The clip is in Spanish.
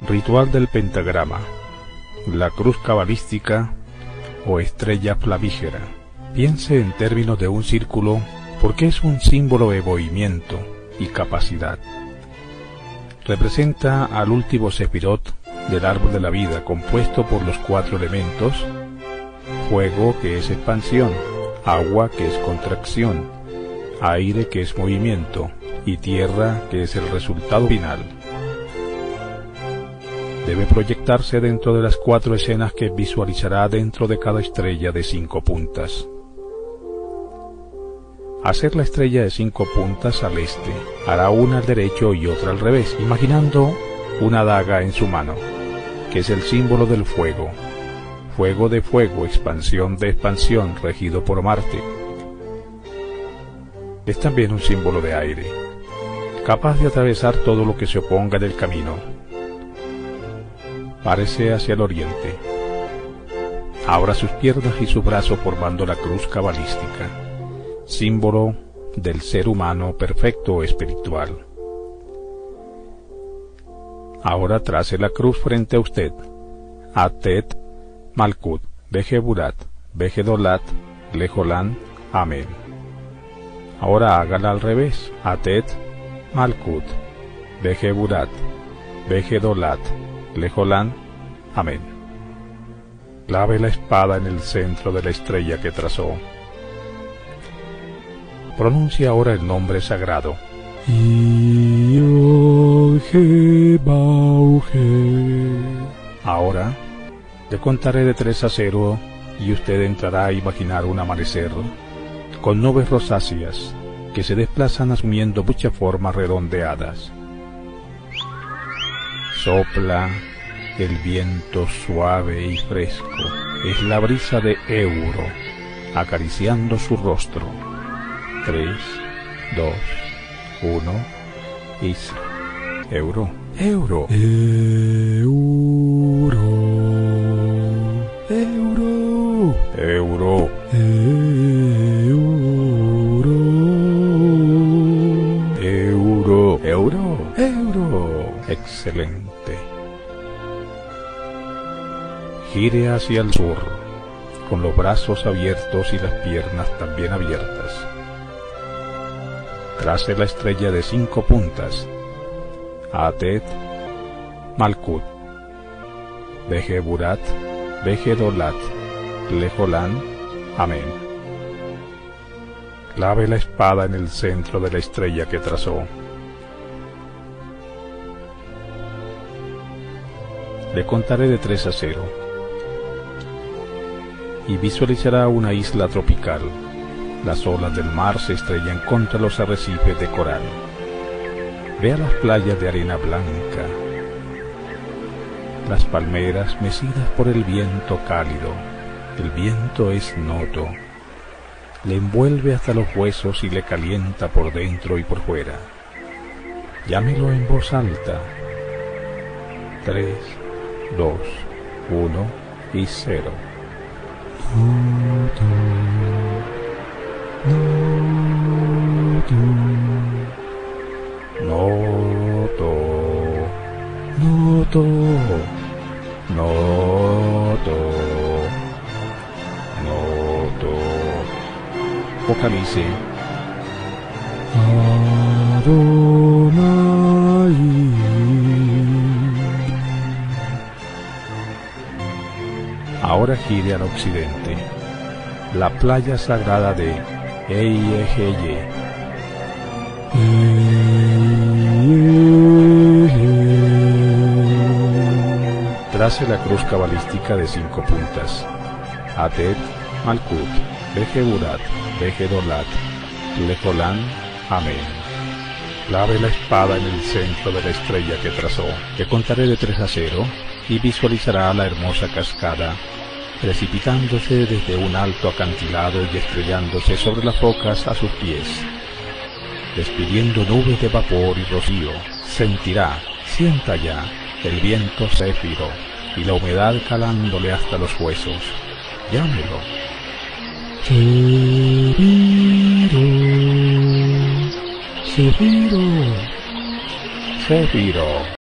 Ritual del pentagrama, la cruz cabalística o estrella flamígera. Piense en términos de un círculo porque es un símbolo de movimiento y capacidad. Representa al último sefirot del árbol de la vida, compuesto por los 4 elementos: fuego, que es expansión; agua, que es contracción; aire, que es movimiento; y tierra, que es el resultado final. Debe proyectarse dentro de las 4 escenas que visualizará dentro de cada estrella de 5 puntas. Hacer la estrella de 5 puntas al este, hará una al derecho y otra al revés, imaginando una daga en su mano, que es el símbolo del fuego. Fuego de fuego, expansión de expansión, regido por Marte. Es también un símbolo de aire, capaz de atravesar todo lo que se oponga en el camino. Párese hacia el oriente. Abra sus piernas y su brazo formando la cruz cabalística, símbolo del ser humano perfecto o espiritual. Ahora trace la cruz frente a usted. Atet, Malkut, Bejeburat, Bejedolat, Lejolan, Amén. Ahora hágala al revés. Atet, Malkut, Bejeburat, Bejedolat, Lejolan, Amén. Clave la espada en el centro de la estrella que trazó. Pronuncia ahora el nombre sagrado. Ahora le contaré de 3 a 0 y usted entrará a imaginar un amanecer con nubes rosáceas que se desplazan asumiendo muchas formas redondeadas. Sopla el viento suave y fresco, es la brisa de Euro, acariciando su rostro. 3, 2, 1, y Euro, Euro, Euro, Euro, Euro, Euro, Euro, Euro, Euro. Excelente. Gire hacia el sur, con los brazos abiertos y las piernas también abiertas. Trace la estrella de 5 puntas. Atet, Malkut, Bejeburat, Bejedolat, Lejolan, Amén. Clave la espada en el centro de la estrella que trazó. Le contaré de 3 a 0 y visualizará una isla tropical. Las olas del mar se estrellan contra los arrecifes de coral. Vea las playas de arena blanca, las palmeras mecidas por el viento cálido. El viento es noto, le envuelve hasta los huesos y le calienta por dentro y por fuera. Llámelo en voz alta. 3, 2, 1 y 0. Noto, noto, noto, noto. Vocalice. Adonai. Ahora gire al occidente, la playa sagrada de Eyeheye. Trace la cruz cabalística de 5 puntas. Atet, Malkut, Bejeburat, Bejedolat, Lejolan, Amén. Clave la espada en el centro de la estrella que trazó. Le contaré de 3 a 0 y visualizará la hermosa cascada precipitándose desde un alto acantilado y estrellándose sobre las rocas a sus pies, despidiendo nubes de vapor y rocío. Sentirá, sienta ya, el viento céfiro y la humedad calándole hasta los huesos. Llámelo. Céfiro, Céfiro, Céfiro.